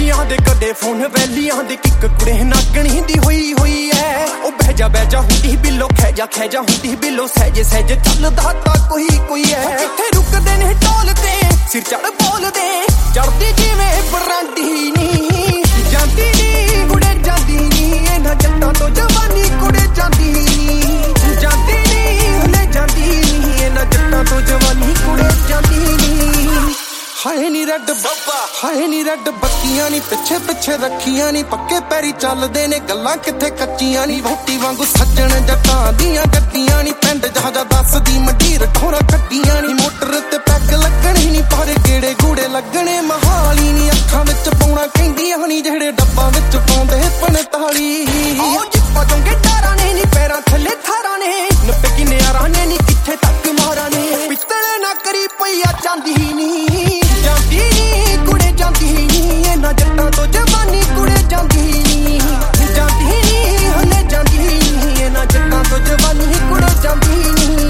ਵੈਲੀਆਂ ਦੇ ਕਦੇ ਫੋਨ ਵੈਲੀਆਂ ਦੇ ਕਿੱਕ ਕੁੜੇ ਨਾਗਣੀ ਦੀ ਹੋਈ ਹੋਈ ਐ। ਉਹ ਬਹਿਜਾ ਬਹਿਜਾ ਹੁੰਦੀ ਬਿੱਲੋ ਖੈਜਾ ਖੈਜਾ ਹੁੰਦੀ ਬਿੱਲੋ ਸਹਿਜ ਸਹਿਜ ਚੱਲਦਾ ਤਾਂ ਕੋਈ ਐ। ਕਿੱਥੇ ਰੁਕਦੇ ਨੇ ਢੋਲ ਤੇ ਸਿਰ ਚੜ ਬੋਲਦੇ ਚੜਦੀ ਜਿਵੇਂ ਬਰਾਂਡੀ ਨੀ ਜਾਂਦੀ ਨੀ ਕੁੜੇ ਜਾਂਦੀ ਨੀ ਇਹਨਾਂ ਜੱਟਾਂ ਤੋਂ ਜਵਾਨੀ ਕੁੜੇ ਜਾਂਦੀ ਨੀ ਜਾਂਦੀ ਨੀ ਹਲੇ ਜਾਂਦੀ ਨੀ ਇਹਨਾਂ ਜੱਟਾਂ ਤੋਂ ਜਵਾਨੀ ਕੁੜੇ ਜਾਂਦੀ ਨੀ। ਹਾਏ ਨੀ ਰੈੱਡ ਬੱਬਾ ਹਾਏ ਨੀ ਰੈੱਡ ਬੱਤੀਆਂ ਨੀ ਪਿੱਛੇ ਪਿੱਛੇ ਰੱਖੀਆਂ ਨੀ ਪੱਕੇ ਪੈਰੀ ਚੱਲਦੇ ਨੇ ਗੱਲਾਂ ਕਿੱਥੇ ਕੱਚੀਆਂ ਨੀ ਵੋਟੀ ਵਾਂਗੂ ਸੱਜਣ ਜੱਟਾਂ ਦੀਆਂ ਗੱਡੀਆਂ ਨੀ ਪਿੰਡ ਜਹਾਜਾ ਦੱਸਦੀ ਮੰਡੀਰ ਠੋਰਾ ਕੱਢੀਆਂ ਨੀ ਮੋਟਰ ਤੇ ਪੈਗ ਲੱਗਣੀ ਨੀ ਪਰ ਗੇੜੇ ਗੂੜੇ ਲੱਗਣੇ ਮਹਾਲੀ ਨੀ ਅੱਖਾਂ ਵਿੱਚ ਪਾਉਣਾ ਕਹਿੰਦੀਆਂ ਨੀ ਜਿਹੜੇ ਡੱਬਾਂ ਵਿੱਚ ਪਾਉਂਦੇ 45 ਉਹ ਜਿੱਪਾ ਚੋਂਗੇ ਡਾਰਾਂ ਨੇ ਨੀ ਪੈਰਾਂ ਥੱਲੇ ਥਾਰਾਂ ਨੇ ਨੱਪੇ ਕੀ ਨਿਆਰਾਂ ਨੇ ਨੀ ਕਿੱਥੇ ਤੱਕ ਮਾਰਾਂ ਨੇ ਪਿੱਤਲੇ ਨਾ ਕਰੀ ਪਈਆ ਚਾਂਦੀ ਨੀ ਜਾਂਦੀ ਨੀ ਕੁੜੇ ਜਾਂਦੀ ਨੀ ਇਹਨਾਂ ਜੱਟਾਂ ਤੋਂ ਜਵਾਨੀ ਕੁੜੇ ਜਾਂਦੀ ਨੀ ਜਾਂਦੀ ਨੀ ਹਲੇ ਜਾਂਦੀ ਨੀ ਇਹਨਾਂ ਜੱਟਾਂ ਤੋਂ ਜਵਾਨੀ ਕੁੜੇ ਜਾਂਦੀ ਨੀ।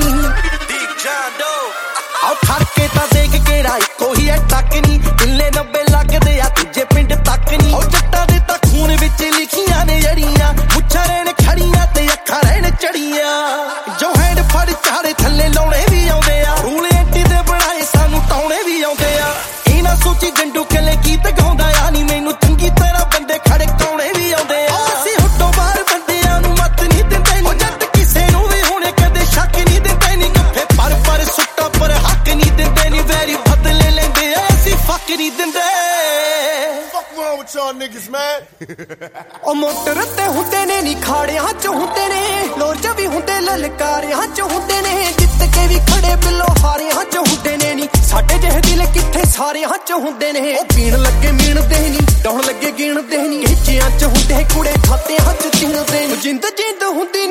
ਆਓ ਠਾਕੇ ਤਾਂ ਦੇਖ ਕਿਹੜਾ ਇੱਕੋ ਹੀ ਐ ਟੱਕ ਨੀ ਕਿੱਲੇ 90 ਲੱਗਦੇ ਆ ਦੂਜੇ ਪਿੰਡ ਤੱਕ ਨੀ ਉਹ ਜੱਟਾਂ ਦੇ ਤਾਂ ਖੂਨ ਵਿੱਚ ਲਿਖੀਆਂ ਨੇ ਜੜੀਆਂ ਮੁੱਛਾਂ ਰਹਿਣ ਖੜੀਆਂ ਤੇ ਅੱਖਾਂ ਰਹਿਣ ਚੜੀਆਂ ਜੋ ਹੈਂਡ ਫੜ ਚਾੜੇ ਥੱਲੇ ਲਾਉਣੇ ਵੀ ਆਉਂਦੇ ਆ ਰੂਲ ਐਂਟੀ ਦੇ ਬਣਾਏ ਸਾਨੂੰ ਟਾਉਣੇ ਵੀ ਆਉਂਦੇ ਆ ਇਹ ਨਾ ਸੋਚੀ ਗੰਡੂ ਕੱਲੇ ਗੀਤ ਗਾਉਂਦਾ ਆ ਨੀ ਮੈਨੂੰ ਚੰਗੀ ਤਰ੍ਹਾਂ ਬੰਦੇ ਖੜਕਾਉਣੇ ਵੀ ਆਉਂਦੇ ਆ ਅਸੀਂ ਹੁੱਟੋਂ ਬਾਹਰ ਬੰਦਿਆਂ ਨੂੰ ਮੱਤ ਨਹੀਂ ਦਿੰਦੇ ਨੀ ਜੱਟ ਕਿਸੇ ਨੂੰ ਵੀ ਹੁਣੇ ਕਦੇ ਸ਼ੱਕ ਨਹੀਂ ਦਿੰਦੇ ਨੀ ਗੱਫੇ ਪਰ ਸੁੱਟਾਂ ਪਰ ਹੱਕ ਨਹੀਂ ਦਿੰਦੇ ਨੀ ਵੈਰੀ ਬਦਲੇ ਲੈਂਦੇ ਆ ਅਸੀਂ ਫੱਕ ਨਹੀਂ ਦਿੰਦੇ। ਉਹ ਮੋਟਰ ਤੇ ਹੁੰਦੇ ਨੇ ਨੀ ਖਾੜਿਆਂ ਚ ਹੁੰਦੇ ਨੇ ਲੋਰ ਚ ਵੀ ਹੁੰਦੇ ਲਲਕਾਰਿਆਂ ਚ ਹੁੰਦੇ ਨੇ ਜਿੱਤ ਕੇ ਵੀ ਖੜੇ ਬਿੱਲੋ ਹਾਰਿਆਂ ਚ ਹੁੰਦੇ ਨੇ ਨੀ ਸਾਡੇ ਜਿਹੇ ਦਿਲ ਕਿੱਥੇ ਸਾਰਿਆਂ ਚ ਹੁੰਦੇ ਨੇ ਉਹ ਪੀਣ ਲੱਗੇ ਮੀਣਦੇ ਨੀ ਡਾਉਣ ਲੱਗੇ ਗਿਣਦੇ ਨੀ ਖਿੱਚਿਆਂ ਚ ਹੁੰਦੇ ਕੁੜੇ ਖਾਤਿਆਂ ਚ ਚਿਣਦੇ ਨੀ ਜਿੰਦ ਹੁੰਦੀ